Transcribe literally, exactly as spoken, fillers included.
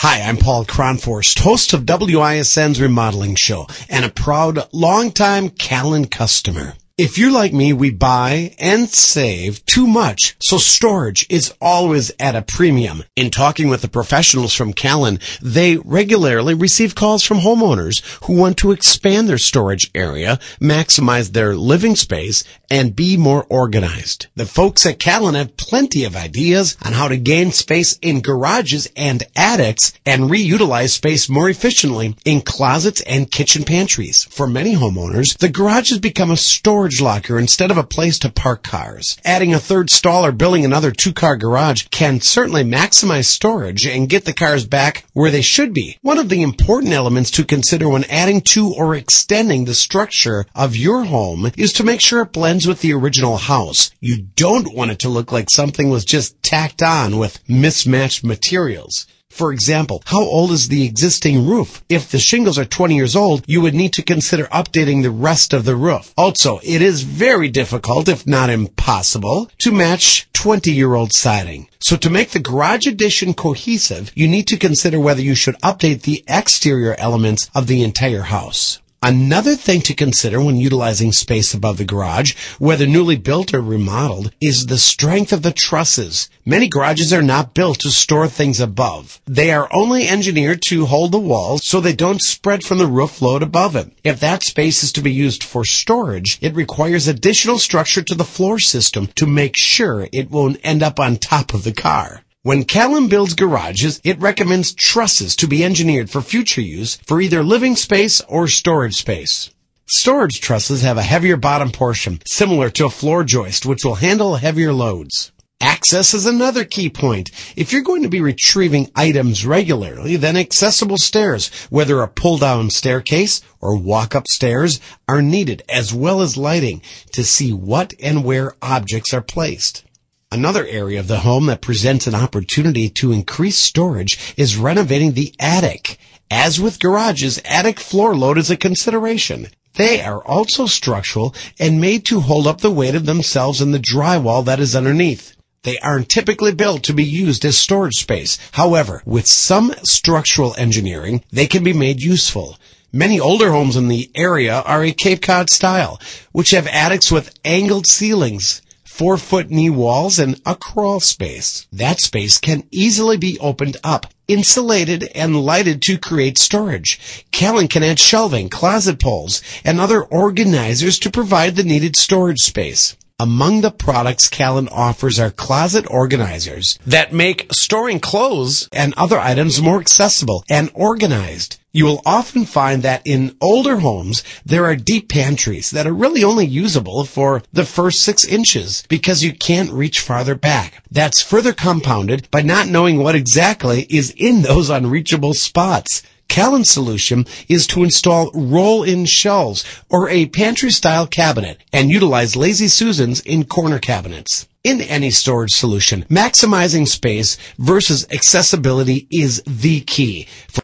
Hi, I'm Paul Kronforst, host of W I S N's Remodeling Show, and a proud, longtime Callan customer. If you're like me, we buy and save too much, so storage is always at a premium. In talking with the professionals from Callan, they regularly receive calls from homeowners who want to expand their storage area, maximize their living space, and be more organized. The folks at Callan have plenty of ideas on how to gain space in garages and attics and reutilize space more efficiently in closets and kitchen pantries. For many homeowners, the garage has become a storage locker instead of a place to park cars. Adding a third stall or building another two-car garage can certainly maximize storage and get the cars back where they should be. One of the important elements to consider when adding to or extending the structure of your home is to make sure it blends with the original house. You don't want it to look like something was just tacked on with mismatched materials. For example, how old is the existing roof? If the shingles are twenty years old, you would need to consider updating the rest of the roof. Also, it is very difficult, if not impossible, to match twenty-year-old siding. So to make the garage addition cohesive, you need to consider whether you should update the exterior elements of the entire house. Another thing to consider when utilizing space above the garage, whether newly built or remodeled, is the strength of the trusses. Many garages are not built to store things above. They are only engineered to hold the walls so they don't spread from the roof load above it. If that space is to be used for storage, it requires additional structure to the floor system to make sure it won't end up on top of the car. When Callan builds garages, it recommends trusses to be engineered for future use for either living space or storage space. Storage trusses have a heavier bottom portion, similar to a floor joist, which will handle heavier loads. Access is another key point. If you're going to be retrieving items regularly, then accessible stairs, whether a pull-down staircase or walk-up stairs, are needed, as well as lighting to see what and where objects are placed. Another area of the home that presents an opportunity to increase storage is renovating the attic. As with garages, attic floor load is a consideration. They are also structural and made to hold up the weight of themselves and the drywall that is underneath. They aren't typically built to be used as storage space. However, with some structural engineering, they can be made useful. Many older homes in the area are a Cape Cod style, which have attics with angled ceilings, four-foot knee walls, and a crawl space. That space can easily be opened up, insulated, and lighted to create storage. Callan can add shelving, closet poles, and other organizers to provide the needed storage space. Among the products Callan offers are closet organizers that make storing clothes and other items more accessible and organized. You will often find that in older homes, there are deep pantries that are really only usable for the first six inches because you can't reach farther back. That's further compounded by not knowing what exactly is in those unreachable spots. Callan's solution is to install roll-in shelves or a pantry-style cabinet and utilize Lazy Susans in corner cabinets. In any storage solution, maximizing space versus accessibility is the key. For